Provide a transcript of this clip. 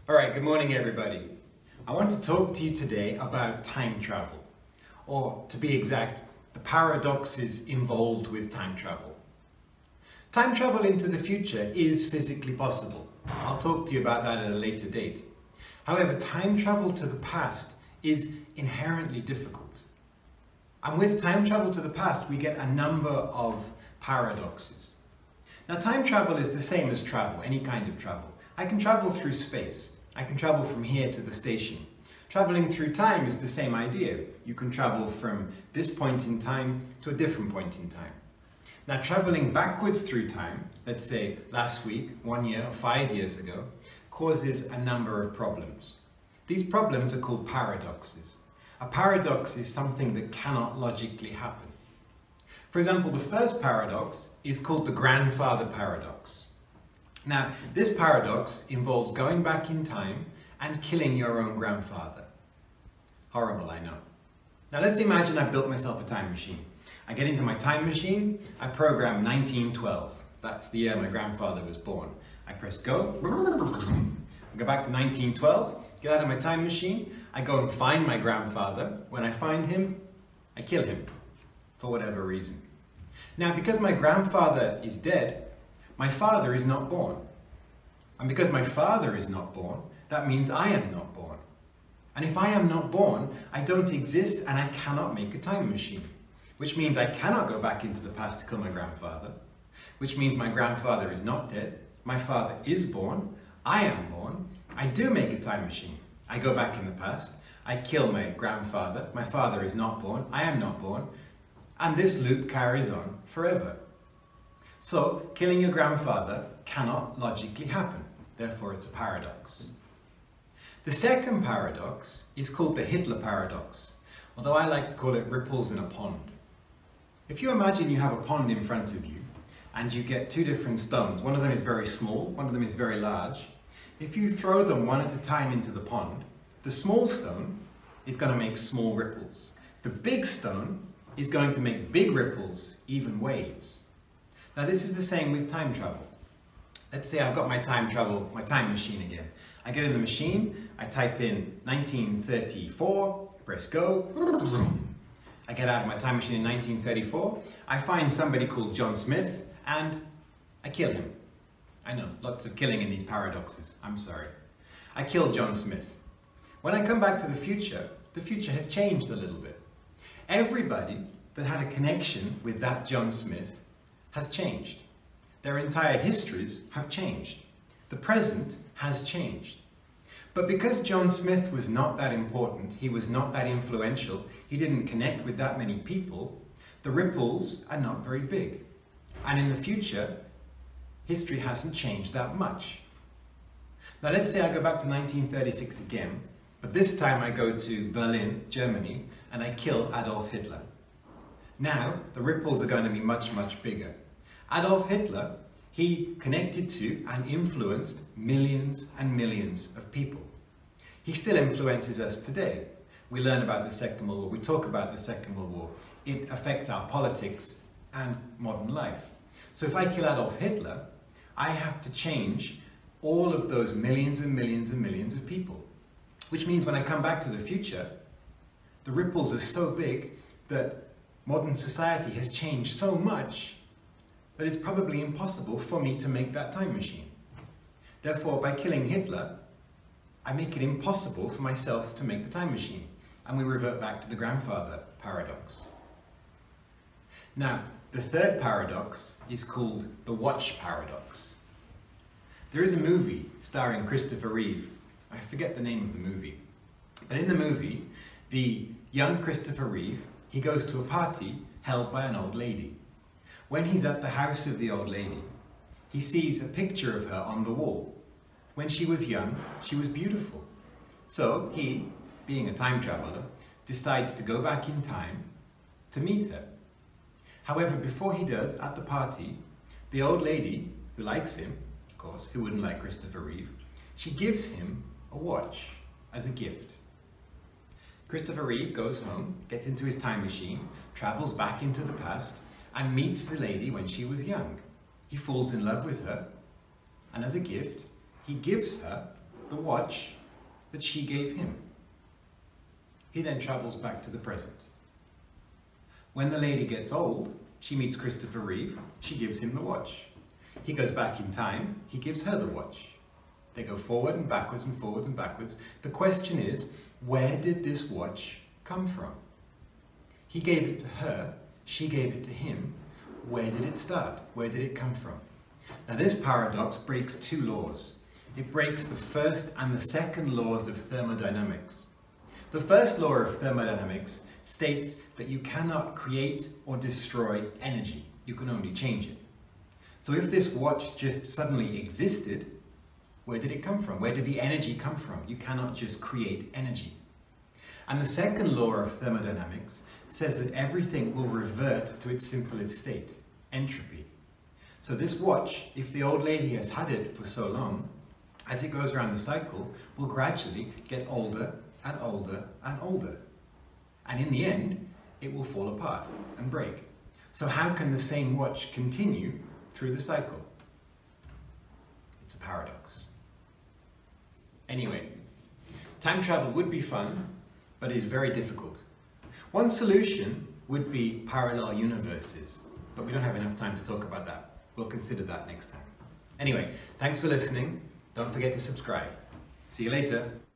Alright, good morning everybody. I want to talk to you today about time travel, or to be exact, the paradoxes involved with time travel. Time travel into the future is physically possible. I'll talk to you about that at a later date. However, time travel to the past is inherently difficult. And with time travel to the past, we get a number of paradoxes. Now, time travel is the same as travel, any kind of travel. I can travel through space. I can travel from here to the station. Traveling through time is the same idea. You can travel from this point in time to a different point in time. Now, traveling backwards through time, let's say last week, 1 year, or 5 years ago, causes a number of problems. These problems are called paradoxes. A paradox is something that cannot logically happen. For example, the first paradox is called the grandfather paradox. Now, this paradox involves going back in time and killing your own grandfather. Horrible, I know. Now, let's imagine I built myself a time machine. I get into my time machine, I program 1912. That's the year my grandfather was born. I press go, I go back to 1912, get out of my time machine, I go and find my grandfather. When I find him, I kill him, for whatever reason. Now, because my grandfather is dead, my father is not born. And because my father is not born, that means I am not born. And if I am not born, I don't exist and I cannot make a time machine. Which means I cannot go back into the past to kill my grandfather. Which means my grandfather is not dead. My father is born. I am born. I do make a time machine. I go back in the past. I kill my grandfather. My father is not born. I am not born. And this loop carries on forever. So, killing your grandfather cannot logically happen. Therefore, it's a paradox. The second paradox is called the Hitler paradox, although I like to call it ripples in a pond. If you imagine you have a pond in front of you, and you get two different stones, one of them is very small, one of them is very large. If you throw them one at a time into the pond, the small stone is going to make small ripples. The big stone is going to make big ripples, even waves. Now, this is the same with time travel. Let's say I've got my time machine again. I get in the machine, I type in 1934, press go, I get out of my time machine in 1934, I find somebody called John Smith, and I kill him. I know, lots of killing in these paradoxes, I'm sorry. I kill John Smith. When I come back to the future has changed a little bit. Everybody that had a connection with that John Smith has changed. Their entire histories have changed. The present has changed. But because John Smith was not that important, he was not that influential, he didn't connect with that many people, the ripples are not very big. And in the future, history hasn't changed that much. Now, let's say I go back to 1936 again, but this time I go to Berlin, Germany, and I kill Adolf Hitler. Now, the ripples are going to be much, much bigger. Adolf Hitler, he connected to and influenced millions and millions of people. He still influences us today. We learn about the Second World War, we talk about the Second World War. It affects our politics and modern life. So if I kill Adolf Hitler, I have to change all of those millions and millions and millions of people. Which means when I come back to the future, the ripples are so big that modern society has changed so much that it's probably impossible for me to make that time machine. Therefore, by killing Hitler, I make it impossible for myself to make the time machine. And we revert back to the grandfather paradox. Now, the third paradox is called the watch paradox. There is a movie starring Christopher Reeve. I forget the name of the movie. But in the movie, the young Christopher Reeve, he goes to a party held by an old lady. When he's at the house of the old lady, he sees a picture of her on the wall. When she was young, she was beautiful. So he, being a time traveler, decides to go back in time to meet her. However, before he does, at the party, the old lady, who likes him, of course, who wouldn't like Christopher Reeve, she gives him a watch as a gift. Christopher Reeve goes home, gets into his time machine, travels back into the past, and meets the lady when she was young. He falls in love with her, and as a gift, he gives her the watch that she gave him. He then travels back to the present. When the lady gets old, she meets Christopher Reeve, she gives him the watch. He goes back in time, he gives her the watch. They go forward and backwards and forwards and backwards. The question is, where did this watch come from? He gave it to her, she gave it to him. Where did it start? Where did it come from? Now this paradox breaks two laws. It breaks the first and the second laws of thermodynamics. The first law of thermodynamics states that you cannot create or destroy energy. You can only change it. So if this watch just suddenly existed, where did it come from? Where did the energy come from? You cannot just create energy. And the second law of thermodynamics says that everything will revert to its simplest state, entropy. So this watch, if the old lady has had it for so long, as it goes around the cycle, will gradually get older and older and older. And in the end, it will fall apart and break. So how can the same watch continue through the cycle? It's a paradox. Anyway, time travel would be fun, but is very difficult. One solution would be parallel universes, but we don't have enough time to talk about that. We'll consider that next time. Anyway, thanks for listening. Don't forget to subscribe. See you later.